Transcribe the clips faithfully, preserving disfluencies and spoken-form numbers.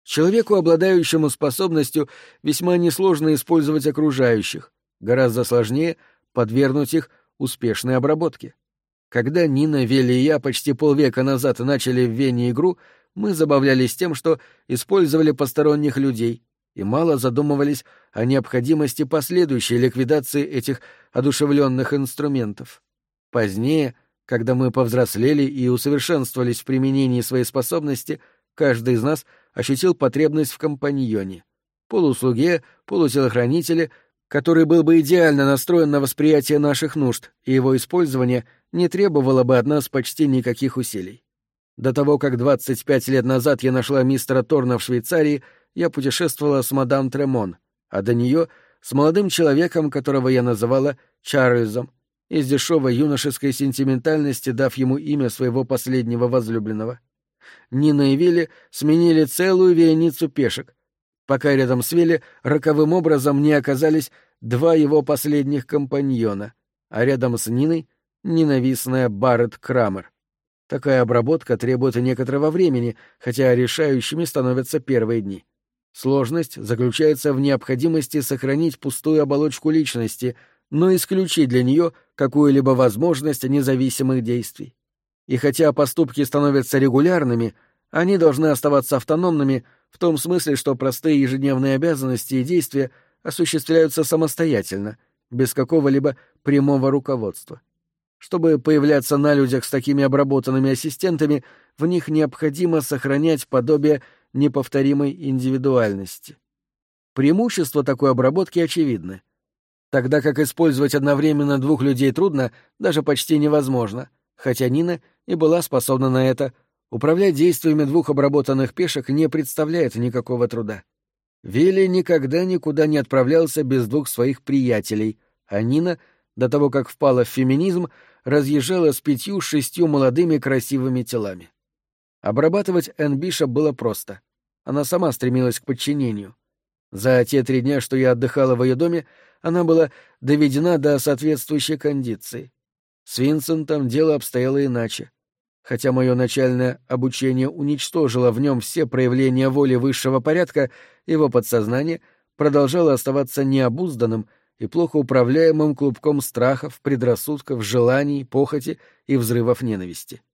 Человеку, обладающему способностью, весьма несложно использовать окружающих, гораздо сложнее подвергнуть их успешной обработке. Когда Нина, Вилли и я почти полвека назад начали в Вене игру, мы забавлялись тем, что использовали посторонних людей, и мало задумывались о необходимости последующей ликвидации этих одушевленных инструментов. Позднее, когда мы повзрослели и усовершенствовались в применении своей способности, каждый из нас ощутил потребность в компаньоне, полуслуге, полутелохранителе, который был бы идеально настроен на восприятие наших нужд, и его использование не требовало бы от нас почти никаких усилий. До того, как двадцать пять лет назад я нашла мистера Торна в Швейцарии, я путешествовала с мадам Тремон, а до нее с молодым человеком, которого я называла Чарльзом, из дешевой юношеской сентиментальности дав ему имя своего последнего возлюбленного. Нина и Вилли сменили целую вереницу пешек, пока рядом с Вилли роковым образом не оказались два его последних компаньона, а рядом с Ниной — ненавистная Барретт Крамер. Такая обработка требует некоторого времени, хотя решающими становятся первые дни. Сложность заключается в необходимости сохранить пустую оболочку личности, но исключить для нее какую-либо возможность независимых действий. И хотя поступки становятся регулярными, они должны оставаться автономными в том смысле, что простые ежедневные обязанности и действия осуществляются самостоятельно, без какого-либо прямого руководства. Чтобы появляться на людях с такими обработанными ассистентами, в них необходимо сохранять подобие неповторимой индивидуальности. Преимущества такой обработки очевидны. Тогда как использовать одновременно двух людей трудно, даже почти невозможно, хотя Нина и была способна на это, управлять действиями двух обработанных пешек не представляет никакого труда. Вилли никогда никуда не отправлялся без двух своих приятелей, а Нина, до того как впала в феминизм, разъезжала с пятью-шестью молодыми красивыми телами. Обрабатывать Энн Бишоп было просто. Она сама стремилась к подчинению. За те три дня, что я отдыхала в ее доме, она была доведена до соответствующей кондиции. С Винсентом дело обстояло иначе. Хотя мое начальное обучение уничтожило в нем все проявления воли высшего порядка, его подсознание продолжало оставаться необузданным и плохо управляемым клубком страхов, предрассудков, желаний, похоти и взрывов ненависти.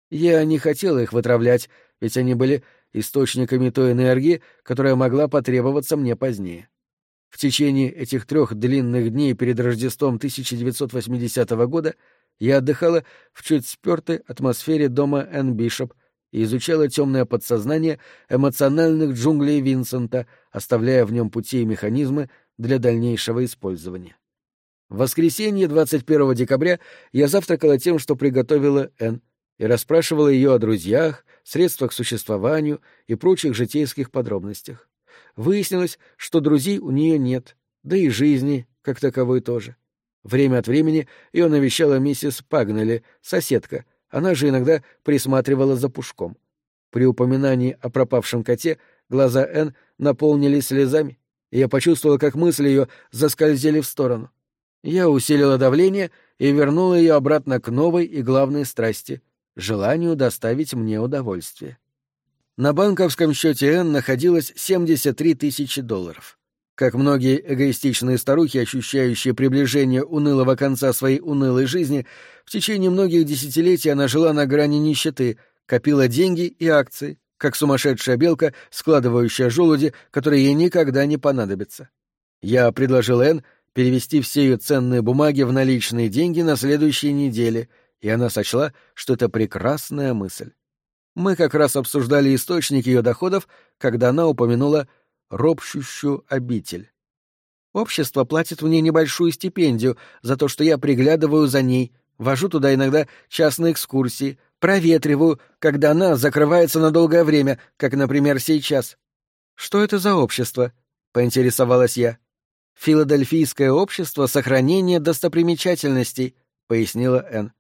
Я не хотела их вытравлять, ведь они были источниками той энергии, которая могла потребоваться мне позднее. В течение этих трех длинных дней перед Рождеством тысяча девятьсот восьмидесятого года я отдыхала в чуть спертой атмосфере дома Энн Бишоп и изучала темное подсознание эмоциональных джунглей Винсента, оставляя в нем пути и механизмы для дальнейшего использования. В воскресенье двадцать первого декабря я завтракала тем, что приготовила Энн, и расспрашивала ее о друзьях, средствах к существованию и прочих житейских подробностях. Выяснилось, что друзей у нее нет, да и жизни, как таковой, тоже. Время от времени ее навещала миссис Пагнелли, соседка, она же иногда присматривала за Пушком. При упоминании о пропавшем коте глаза Энн наполнились слезами, и я почувствовала, как мысли ее заскользили в сторону. Я усилила давление и вернула ее обратно к новой и главной страсти — желанию доставить мне удовольствие. На банковском счете Энн находилось семьдесят три тысячи долларов. Как многие эгоистичные старухи, ощущающие приближение унылого конца своей унылой жизни, в течение многих десятилетий она жила на грани нищеты, копила деньги и акции, как сумасшедшая белка, складывающая желуди, которые ей никогда не понадобятся. Я предложил Энн перевести все ее ценные бумаги в наличные деньги на следующей неделе, и она сочла, что это прекрасная мысль. Мы как раз обсуждали источник ее доходов, когда она упомянула ропщущую обитель. Общество платит мне небольшую стипендию за то, что я приглядываю за ней, вожу туда иногда частные экскурсии, проветриваю, когда она закрывается на долгое время, как, например, сейчас. «Что это за общество?» — поинтересовалась я. «Филадельфийское общество сохранения достопримечательностей», — пояснила Энн.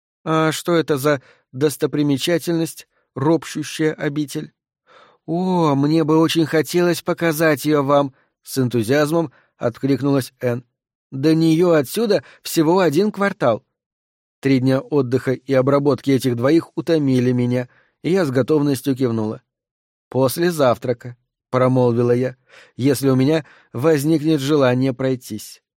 «А что это за достопримечательность, ропщущая обитель?» «О, мне бы очень хотелось показать ее вам», — с энтузиазмом откликнулась Энн. «До нее отсюда всего один квартал». Три дня отдыха и обработки этих двоих утомили меня, и я с готовностью кивнула. «После завтрака», промолвила я, — «если у меня возникнет желание пройтись.